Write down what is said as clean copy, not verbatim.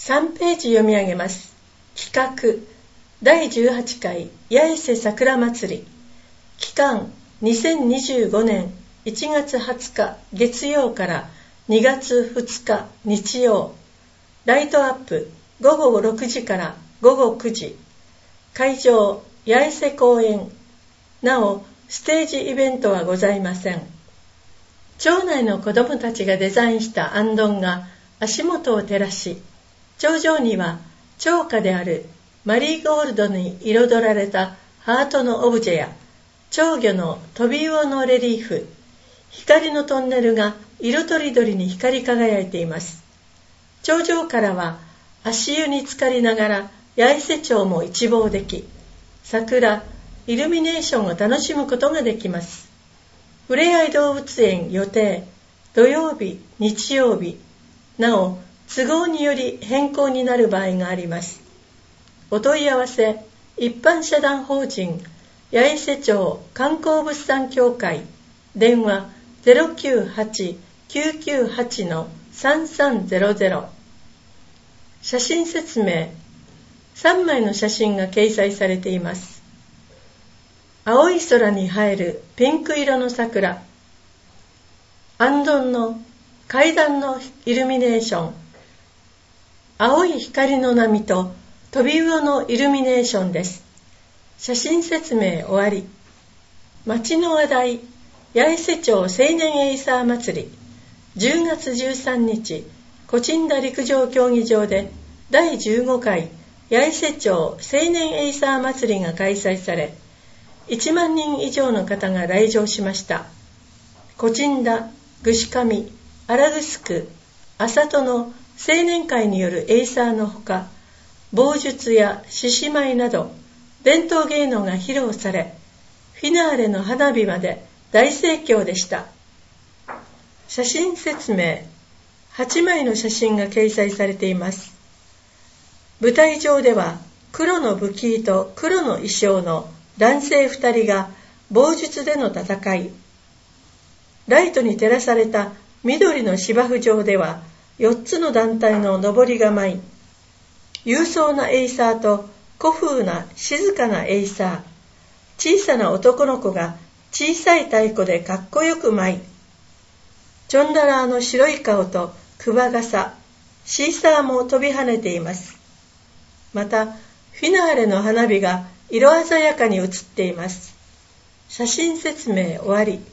3ページ読み上げます。企画第18回八重瀬桜祭り、期間2025年1月20日月曜から2月2日日曜、ライトアップ午後6時から午後9時、会場八重瀬公園。なおステージイベントはございません。町内の子どもたちがデザインした行燈が足元を照らし、頂上には町花であるマリーゴールドに彩られたハートのオブジェや蝶魚の飛び魚のレリーフ、光のトンネルが色とりどりに光り輝いています。頂上からは足湯に浸かりながら八重瀬町も一望でき、桜、イルミネーションを楽しむことができます。ふれあい動物園予定土曜日、日曜日、なお都合により変更になる場合があります。お問い合わせ、一般社団法人八重瀬町観光物産協会、電話 098-998-3300。 写真説明、3枚の写真が掲載されています。青い空に映えるピンク色の桜、行燈の階段のイルミネーション、青い光の波と飛び魚のイルミネーションです。写真説明終わり。町の話題、八重瀬町青年エイサー祭り、10月13日、コチンダ陸上競技場で第15回八重瀬町青年エイサー祭りが開催され、1万人以上の方が来場しました。コチンダ、串上、荒城、麻戸の青年会によるエイサーのほか、棒術や獅子舞など伝統芸能が披露され、フィナーレの花火まで大盛況でした。写真説明、8枚の写真が掲載されています。舞台上では黒の武器と黒の衣装の男性2人が棒術での戦い、ライトに照らされた緑の芝生上では4つの団体の上りが舞い、勇壮なエイサーと古風な静かなエイサー、小さな男の子が小さい太鼓でかっこよく舞い、チョンダラーの白い顔とクワガサ、シーサーも飛び跳ねています。またフィナーレの花火が色鮮やかに映っています。写真説明終わり。